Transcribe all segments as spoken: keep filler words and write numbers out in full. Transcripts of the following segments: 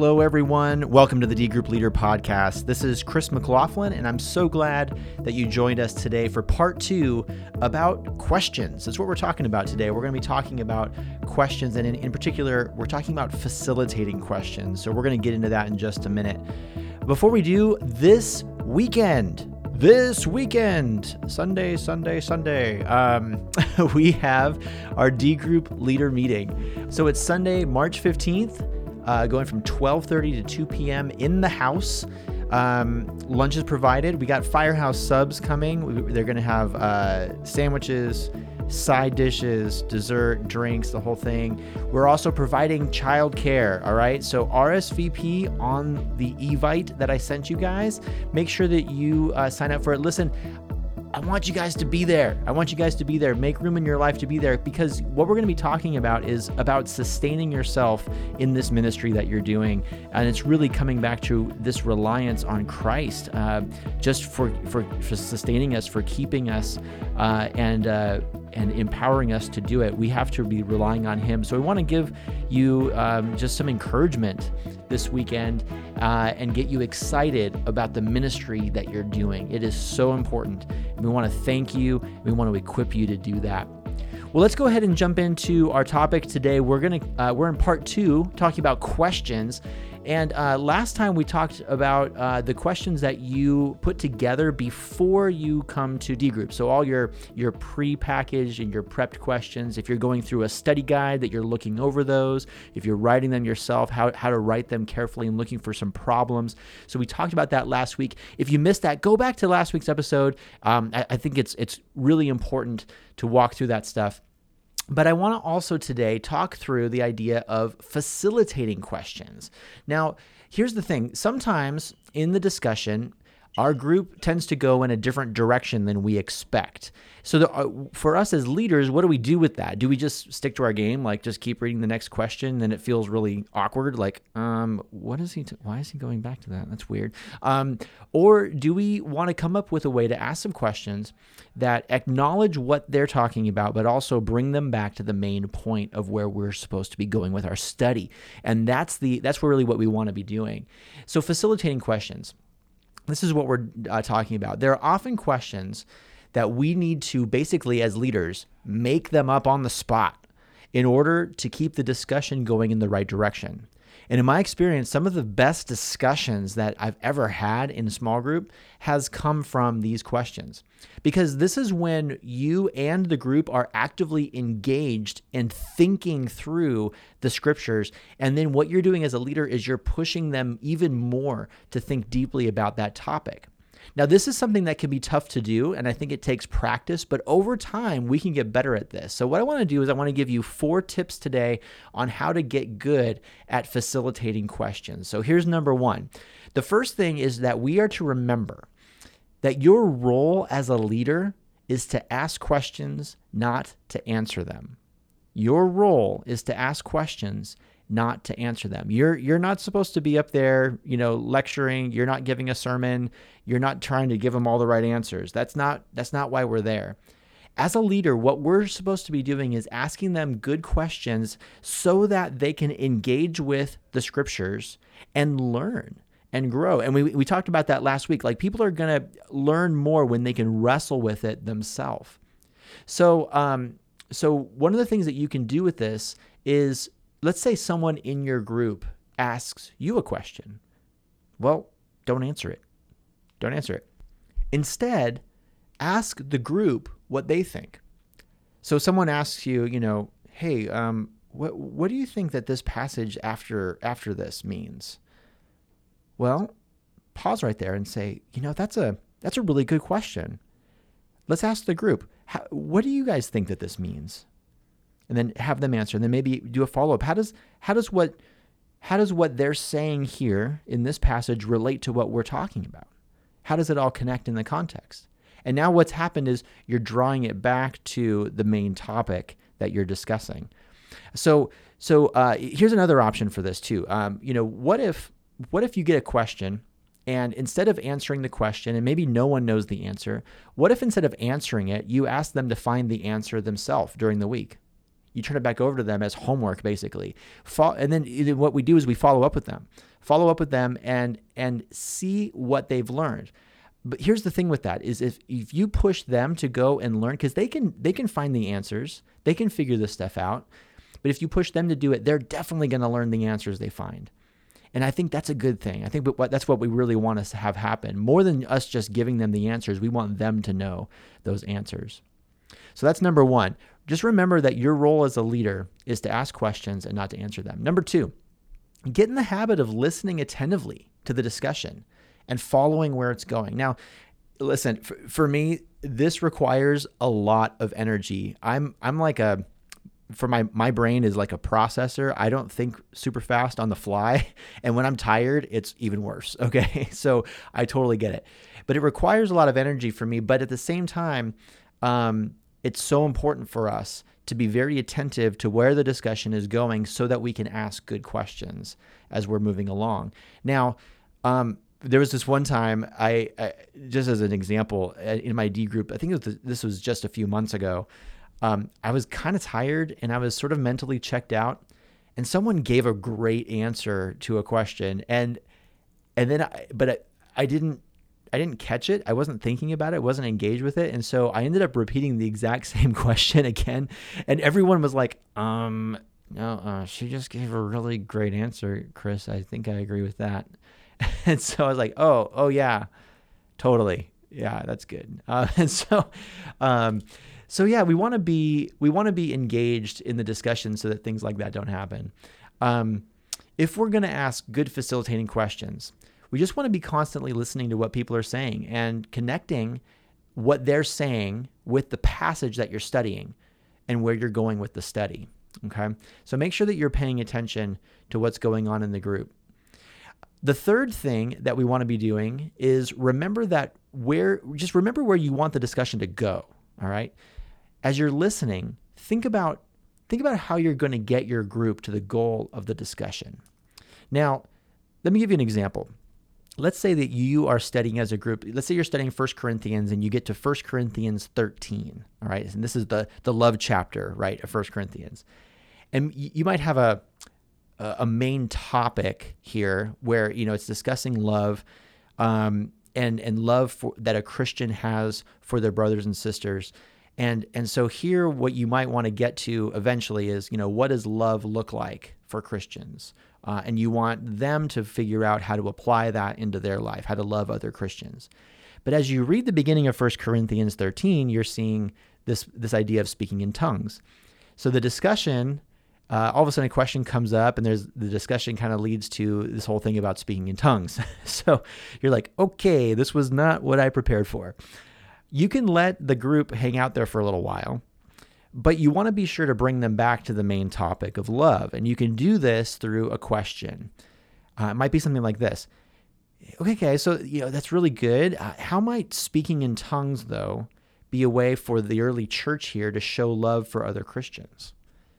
Hello, everyone. Welcome to the D Group Leader Podcast. This is Chris McLaughlin, and I'm so glad that you joined us today for part two about questions. That's what we're talking about today. We're going to be talking about questions, and in, in particular, we're talking about facilitating questions. So we're going to get into that in just a minute. Before we do, this weekend, This weekend, Sunday, Sunday, Sunday, um, we have our D Group Leader Meeting. So it's Sunday, March fifteenth, uh, going from twelve thirty to two p.m. in the house. Um, lunch is provided. We got Firehouse subs coming. They're going to have uh, sandwiches, side dishes, dessert, drinks, the whole thing. We're also providing childcare, all right? So R S V P on the Evite that I sent you guys. Make sure that you uh, sign up for it. Listen, I want you guys to be there. I want you guys to be there. Make room in your life to be there, because what we're going to be talking about is about sustaining yourself in this ministry that you're doing. And it's really coming back to this reliance on Christ, uh, just for, for, for sustaining us, for keeping us, uh, and, uh, and empowering us to do it. We have to be relying on Him. So we want to give you um, just some encouragement this weekend uh, and get you excited about the ministry that you're doing. It is so important. And we want to thank you. We want to equip you to do that. Well, let's go ahead and jump into our topic today. We're gonna uh, we're in part two, talking about questions. And uh, last time we talked about uh, the questions that you put together before you come to D Group. So all your your pre-packaged and your prepped questions. If you're going through a study guide, that you're looking over those. If you're writing them yourself, how how to write them carefully and looking for some problems. So we talked about that last week. If you missed that, go back to last week's episode. Um, I, I think it's it's really important to walk through that stuff. But I want to also today talk through the idea of facilitating questions. Now, here's the thing. Sometimes in the discussion, our group tends to go in a different direction than we expect. So the, uh, for us as leaders, what do we do with that? Do we just stick to our game, like just keep reading the next question, then it feels really awkward, like, um, what is he, t- why is he going back to that? That's weird. Um, or do we want to come up with a way to ask some questions that acknowledge what they're talking about, but also bring them back to the main point of where we're supposed to be going with our study? And that's the that's really what we want to be doing. So facilitating questions. This is what we're uh, talking about. There are often questions that we need to basically, as leaders, make them up on the spot in order to keep the discussion going in the right direction. And in my experience, some of the best discussions that I've ever had in a small group has come from these questions. Because this is when you and the group are actively engaged in thinking through the scriptures. And then what you're doing as a leader is you're pushing them even more to think deeply about that topic. Now, this is something that can be tough to do, and I think it takes practice, but over time, we can get better at this. So what I want to do is I want to give you four tips today on how to get good at facilitating questions. So here's number one. The first thing is that we are to remember that your role as a leader is to ask questions, not to answer them. Your role is to ask questions, not to answer them. You're you're not supposed to be up there, you know, lecturing. You're not giving a sermon. You're not trying to give them all the right answers. That's not that's not why we're there. As a leader, what we're supposed to be doing is asking them good questions so that they can engage with the scriptures and learn and grow. And we we talked about that last week. Like, people are going to learn more when they can wrestle with it themselves. So um so one of the things that you can do with this is, let's say someone in your group asks you a question. Well, don't answer it. Don't answer it. Instead, ask the group what they think. So someone asks you, you know, hey, um, what what do you think that this passage after after this means? Well, pause right there and say, you know, that's a that's a really good question. Let's ask the group, how, what do you guys think that this means? And then have them answer, and then maybe do a follow-up. How does how does what how does what they're saying here in this passage relate to what we're talking about? How does it all connect in the context? And now what's happened is you're drawing it back to the main topic that you're discussing. So so uh, here's another option for this too. Um, you know, what if what if you get a question, and instead of answering the question, and maybe no one knows the answer, what if instead of answering it, you ask them to find the answer themselves during the week? you turn it back over to them as homework, basically. Fo- and then what we do is we follow up with them, follow up with them and, and see what they've learned. But here's the thing with that is if, if you push them to go and learn, because they can, they can find the answers, they can figure this stuff out. But if you push them to do it, they're definitely going to learn the answers they find. And I think that's a good thing. I think that's what we really want us to have happen. More than us just giving them the answers, we want them to know those answers. So that's number one. Just remember that your role as a leader is to ask questions and not to answer them. Number two, get in the habit of listening attentively to the discussion and following where it's going. Now, listen, for, for me, this requires a lot of energy. I'm I'm like a, for my, my brain is like a processor. I don't think super fast on the fly. And when I'm tired, it's even worse. Okay. So I totally get it, but it requires a lot of energy for me. But at the same time, um, it's so important for us to be very attentive to where the discussion is going so that we can ask good questions as we're moving along. Now, um, there was this one time I, I, just as an example in my D group, I think it was, this was just a few months ago. Um, I was kind of tired and I was sort of mentally checked out, and someone gave a great answer to a question. And, and then, I, but I, I didn't, I didn't catch it. I wasn't thinking about it. I wasn't engaged with it. And so I ended up repeating the exact same question again. And everyone was like, um, no, uh, she just gave a really great answer, Chris. I think I agree with that. And so I was like, oh, oh yeah, totally. Yeah, that's good. Uh, and so, um, So yeah, we want to be we want to be engaged in the discussion so that things like that don't happen. Um, if we're going to ask good facilitating questions, we just want to be constantly listening to what people are saying and connecting what they're saying with the passage that you're studying and where you're going with the study. Okay, so make sure that you're paying attention to what's going on in the group. The third thing that we want to be doing is remember that where just remember where you want the discussion to go. All right. As you're listening, think about think about how you're going to get your group to the goal of the discussion. Now, let me give you an example. Let's say that you are studying as a group. Let's say you're studying First Corinthians and you get to First Corinthians thirteen, all right? And this is the, the love chapter, right, of First Corinthians. And you might have a a main topic here where, you know, it's discussing love um, and, and love for, that a Christian has for their brothers and sisters. And and so here, what you might want to get to eventually is, you know, what does love look like for Christians? Uh, and you want them to figure out how to apply that into their life, how to love other Christians. But as you read the beginning of First Corinthians thirteen, you're seeing this this idea of speaking in tongues. So the discussion, uh, all of a sudden a question comes up, and there's the discussion kind of leads to this whole thing about speaking in tongues. So you're like, okay, this was not what I prepared for. You can let the group hang out there for a little while, but you want to be sure to bring them back to the main topic of love. And you can do this through a question. Uh, it might be something like this. Okay, okay, so you know that's really good. Uh, how might speaking in tongues, though, be a way for the early church here to show love for other Christians?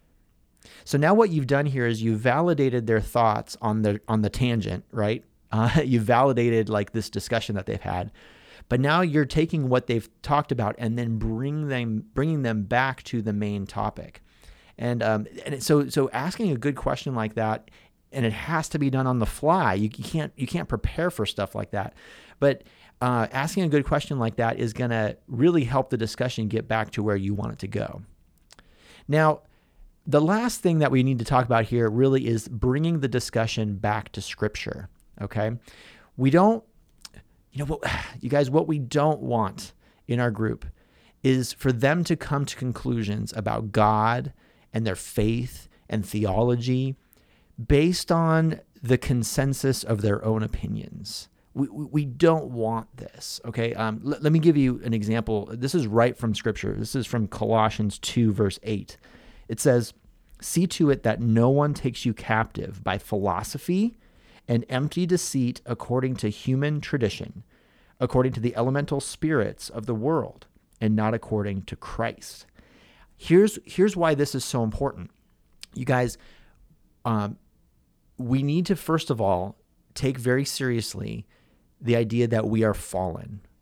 So now what you've done here is you've validated their thoughts on the on the tangent, right? Uh, you've validated like this discussion that they've had. But now you're taking what they've talked about and then bring them, bringing them back to the main topic. And um, and so so asking a good question like that, and it has to be done on the fly. You, you can't you can't prepare for stuff like that. But uh, asking a good question like that is going to really help the discussion get back to where you want it to go. Now, the last thing that we need to talk about here really is bringing the discussion back to Scripture. Okay, we don't. You know, what, you guys, what we don't want in our group is for them to come to conclusions about God and their faith and theology based on the consensus of their own opinions. We we don't want this, okay? Um, l- let me give you an example. This is right from Scripture. This is from Colossians two, verse eight. It says, "See to it that no one takes you captive by philosophy and empty deceit according to human tradition, according to the elemental spirits of the world, and not according to Christ." Here's here's why this is so important. You guys, um, we need to, first of all, take very seriously the idea that we are fallen.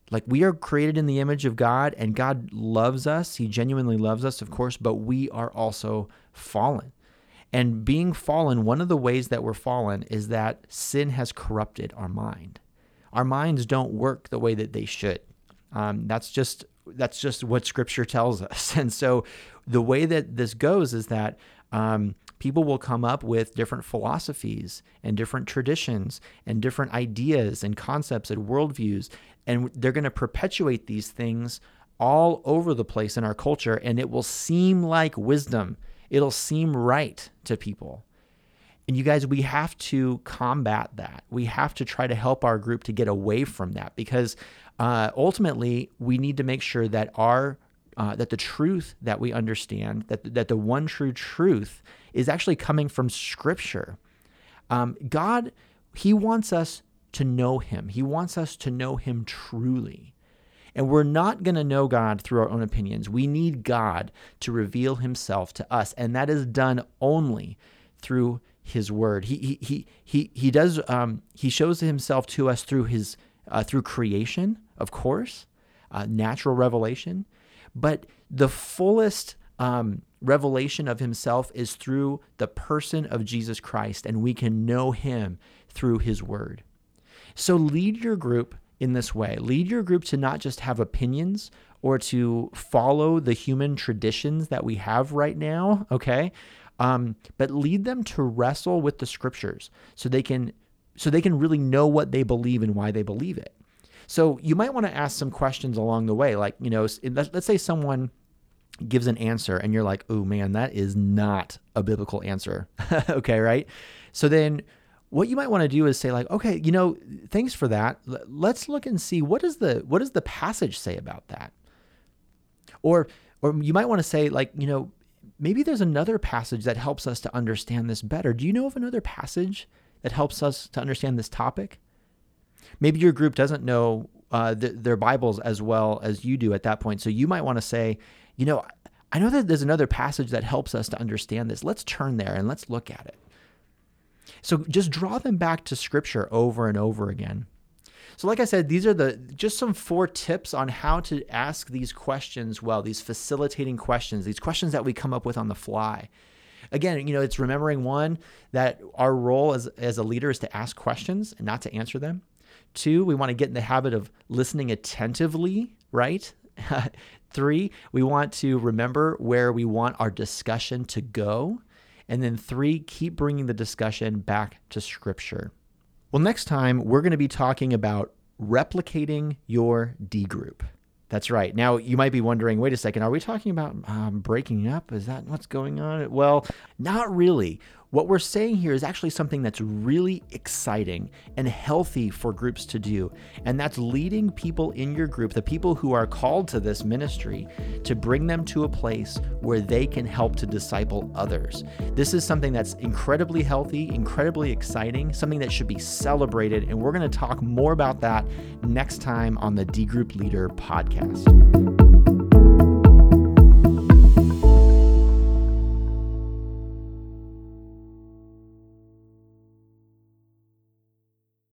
Like, we are created in the image of God, and God loves us. He genuinely loves us, of course, but we are also fallen. And being fallen, one of the ways that we're fallen is that sin has corrupted our mind. Our minds don't work the way that they should. Um, that's just that's just what Scripture tells us. And so the way that this goes is that um, people will come up with different philosophies and different traditions and different ideas and concepts and worldviews, and they're going to perpetuate these things all over the place in our culture, and it will seem like wisdom. It'll seem right to people. And you guys, we have to combat that. We have to try to help our group to get away from that, because uh, ultimately we need to make sure that our uh, that the truth that we understand, that that the one true truth is actually coming from Scripture. Um, God, He wants us to know Him. He wants us to know Him truly. And we're not going to know God through our own opinions. We need God to reveal Himself to us, and that is done only through His Word. He he he he he does. Um, he shows Himself to us through His uh, through creation, of course, uh, natural revelation, but the fullest um, revelation of Himself is through the person of Jesus Christ, and we can know Him through His Word. So lead your group in this way. Lead your group to not just have opinions or to follow the human traditions that we have right now, okay? Um, but lead them to wrestle with the Scriptures so they can so they can really know what they believe and why they believe it. So you might want to ask some questions along the way, like, you know, let's say someone gives an answer and you're like, oh man, that is not a biblical answer, okay, right? So then what you might want to do is say like, okay, you know, thanks for that. Let's look and see what does the what does the passage say about that? Or or you might want to say like, you know, maybe there's another passage that helps us to understand this better. Do you know of another passage that helps us to understand this topic? Maybe your group doesn't know uh, th- their Bibles as well as you do at that point. So you might want to say, you know, I know that there's another passage that helps us to understand this. Let's turn there and let's look at it. So just draw them back to Scripture over and over again. So like I said, these are the just some four tips on how to ask these questions well, these facilitating questions, these questions that we come up with on the fly. Again, you know, it's remembering, one, that our role as, as a leader is to ask questions and not to answer them. Two, we want to get in the habit of listening attentively, right? Three, we want to remember where we want our discussion to go. And then three, keep bringing the discussion back to Scripture. Well, next time, we're going to be talking about replicating your D group. That's right. Now, you might be wondering, wait a second, are we talking about um, breaking up? Is that what's going on? Well, not really. What we're saying here is actually something that's really exciting and healthy for groups to do. And that's leading people in your group, the people who are called to this ministry, to bring them to a place where they can help to disciple others. This is something that's incredibly healthy, incredibly exciting, something that should be celebrated. And we're going to talk more about that next time on the D Group Leader podcast.